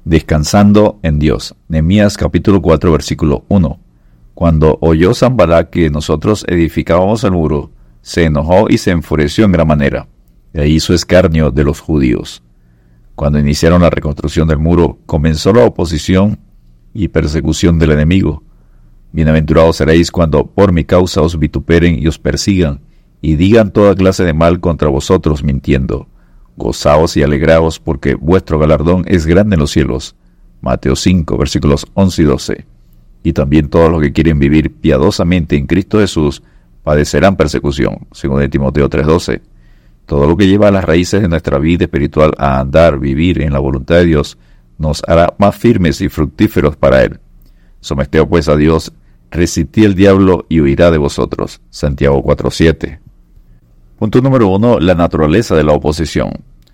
Descansando en Dios. Nehemías capítulo 4 versículo 1. Cuando oyó Sanballat que nosotros edificábamos el muro, se enojó y se enfureció en gran manera, e hizo escarnio de los judíos. Cuando iniciaron la reconstrucción del muro, comenzó la oposición y persecución del enemigo. Bienaventurados seréis cuando por mi causa os vituperen y os persigan, y digan toda clase de mal contra vosotros mintiendo. Gozaos y alegraos, porque vuestro galardón es grande en los cielos. Mateo 5, versículos 11 y 12. Y también todos los que quieren vivir piadosamente en Cristo Jesús padecerán persecución, según de Timoteo 3:12. Todo lo que lleva a las raíces de nuestra vida espiritual a andar, vivir en la voluntad de Dios, nos hará más firmes y fructíferos para Él. Someteos pues a Dios, resistid al diablo y huirá de vosotros. Santiago 4:7. Punto número 1. La naturaleza de la oposición.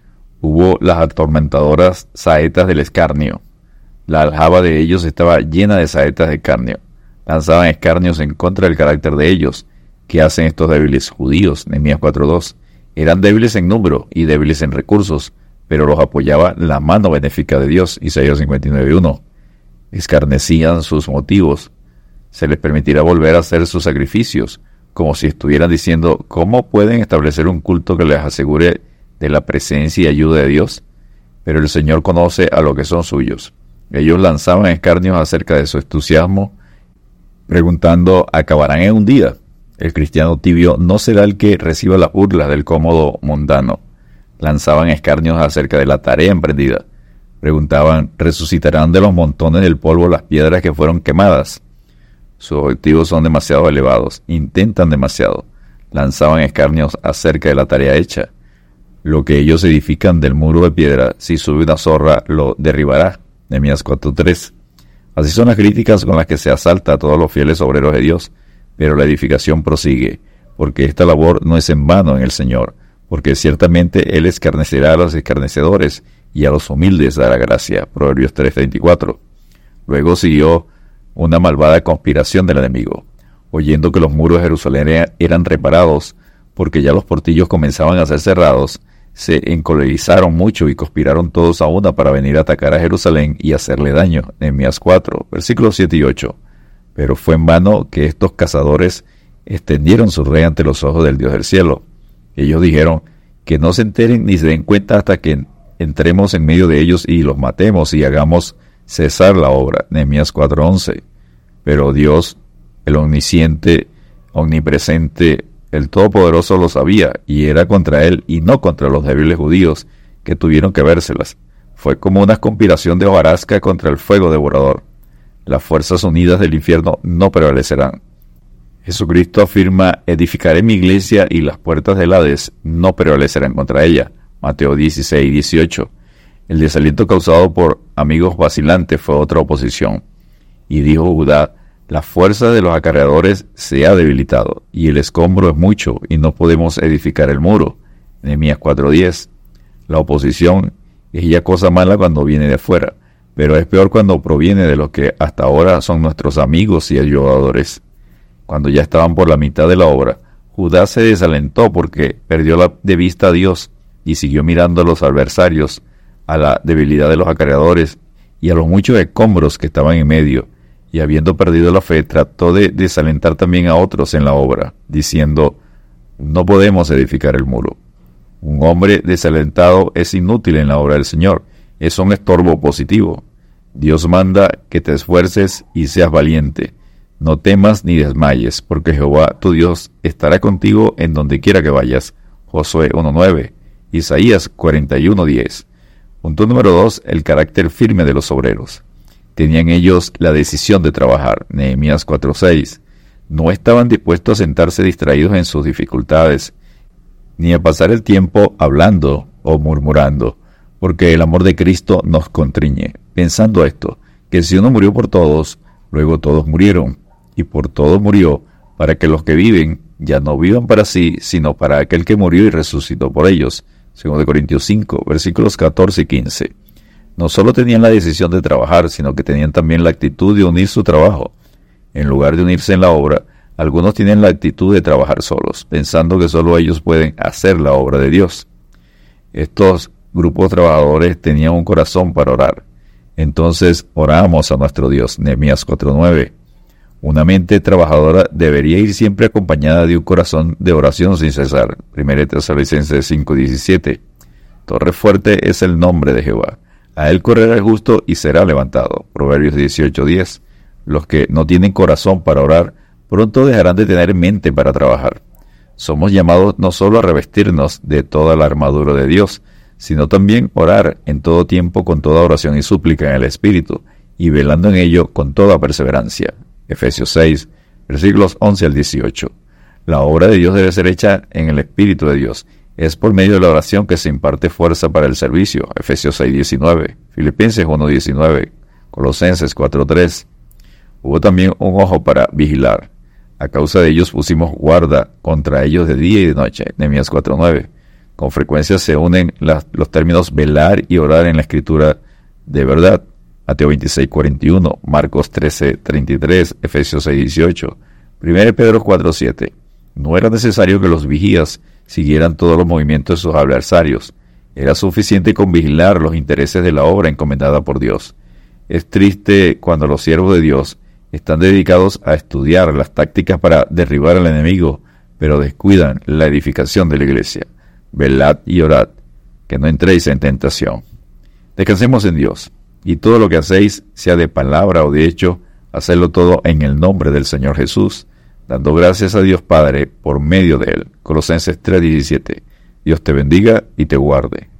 Hubo las atormentadoras saetas del escarnio. La aljaba de ellos estaba llena de saetas de escarnio. Lanzaban escarnios en contra del carácter de ellos. ¿Qué hacen estos débiles judíos? Nehemías 4:2. Eran débiles en número y débiles en recursos, pero los apoyaba la mano benéfica de Dios. Isaías 59:1. Escarnecían sus motivos. Se les permitirá volver a hacer sus sacrificios, como si estuvieran diciendo, ¿cómo pueden establecer un culto que les asegure de la presencia y ayuda de Dios? Pero el Señor conoce a los que son suyos. Ellos lanzaban escarnios acerca de su entusiasmo, preguntando, ¿acabarán en un día? El cristiano tibio no será el que reciba las burlas del cómodo mundano. Lanzaban escarnios acerca de la tarea emprendida. Preguntaban, ¿resucitarán de los montones del polvo las piedras que fueron quemadas? Sus objetivos son demasiado elevados, intentan demasiado. Lanzaban escarnios acerca de la tarea hecha. Lo que ellos edifican del muro de piedra, si sube una zorra, lo derribará. Nehemías 4:3. Así son las críticas con las que se asalta a todos los fieles obreros de Dios, pero la edificación prosigue, porque esta labor no es en vano en el Señor, porque ciertamente Él escarnecerá a los escarnecedores y a los humildes dará gracia. Proverbios 3:24. Luego siguió una malvada conspiración del enemigo. Oyendo que los muros de Jerusalén eran reparados, porque ya los portillos comenzaban a ser cerrados, se encolerizaron mucho y conspiraron todos a una para venir a atacar a Jerusalén y hacerle daño. Nehemías 4, versículos 7 y 8. Pero fue en vano que estos cazadores extendieron su rey ante los ojos del Dios del cielo. Ellos dijeron, que no se enteren ni se den cuenta hasta que entremos en medio de ellos y los matemos y hagamos cesar la obra. Nehemías 4:11. Pero Dios, el omnisciente, omnipresente, el Todopoderoso lo sabía, y era contra él y no contra los débiles judíos que tuvieron que vérselas. Fue como una conspiración de hojarasca contra el fuego devorador. Las fuerzas unidas del infierno no prevalecerán. Jesucristo afirma, edificaré mi iglesia y las puertas del Hades no prevalecerán contra ella. Mateo 16:18. El desaliento causado por amigos vacilantes fue otra oposición. Y dijo Judá, la fuerza de los acarreadores se ha debilitado, y el escombro es mucho, y no podemos edificar el muro. Nehemías 4:10. La oposición es ya cosa mala cuando viene de afuera, pero es peor cuando proviene de los que hasta ahora son nuestros amigos y ayudadores. Cuando ya estaban por la mitad de la obra, Judá se desalentó porque perdió de vista a Dios y siguió mirando a los adversarios, a la debilidad de los acarreadores y a los muchos escombros que estaban en medio, y habiendo perdido la fe, trató de desalentar también a otros en la obra, diciendo, no podemos edificar el muro. Un hombre desalentado es inútil en la obra del Señor, es un estorbo positivo. Dios manda que te esfuerces y seas valiente. No temas ni desmayes, porque Jehová tu Dios estará contigo en donde quiera que vayas. Josué 1:9. Isaías 41:10. Punto número 2. El carácter firme de los obreros. Tenían ellos la decisión de trabajar. Nehemías 4:6. No estaban dispuestos a sentarse distraídos en sus dificultades, ni a pasar el tiempo hablando o murmurando, porque el amor de Cristo nos constriñe, pensando esto, que si uno murió por todos, luego todos murieron, y por todos murió, para que los que viven ya no vivan para sí, sino para aquel que murió y resucitó por ellos. 2 Corintios 5, versículos 14 y 15. No solo tenían la decisión de trabajar, sino que tenían también la actitud de unir su trabajo. En lugar de unirse en la obra, algunos tienen la actitud de trabajar solos, pensando que solo ellos pueden hacer la obra de Dios. Estos grupos trabajadores tenían un corazón para orar. Entonces oramos a nuestro Dios. Nehemías 4:9. Una mente trabajadora debería ir siempre acompañada de un corazón de oración sin cesar. 1 Tesalonicenses 5:17. Torre fuerte es el nombre de Jehová. A él correrá el justo y será levantado. Proverbios 18:10. Los que no tienen corazón para orar, pronto dejarán de tener mente para trabajar. Somos llamados no solo a revestirnos de toda la armadura de Dios, sino también orar en todo tiempo con toda oración y súplica en el Espíritu, y velando en ello con toda perseverancia. Efesios 6, versículos 11 al 18. La obra de Dios debe ser hecha en el Espíritu de Dios. Es por medio de la oración que se imparte fuerza para el servicio. Efesios 6:19, Filipenses 1:19, Colosenses 4:3. Hubo también un ojo para vigilar. A causa de ellos pusimos guarda contra ellos de día y de noche. Nehemías 4:9. Con frecuencia se unen los términos velar y orar en la escritura de verdad. Mateo 26:41, Marcos 13:33, Efesios 6:18, 1 Pedro 4:7. No era necesario que los vigías siguieran todos los movimientos de sus adversarios. Era suficiente con vigilar los intereses de la obra encomendada por Dios. Es triste cuando los siervos de Dios están dedicados a estudiar las tácticas para derribar al enemigo, pero descuidan la edificación de la iglesia. Velad y orad, que no entréis en tentación. Descansemos en Dios, y todo lo que hacéis, sea de palabra o de hecho, hacedlo todo en el nombre del Señor Jesús, dando gracias a Dios Padre por medio de Él. Colosenses 3:17. Dios te bendiga y te guarde.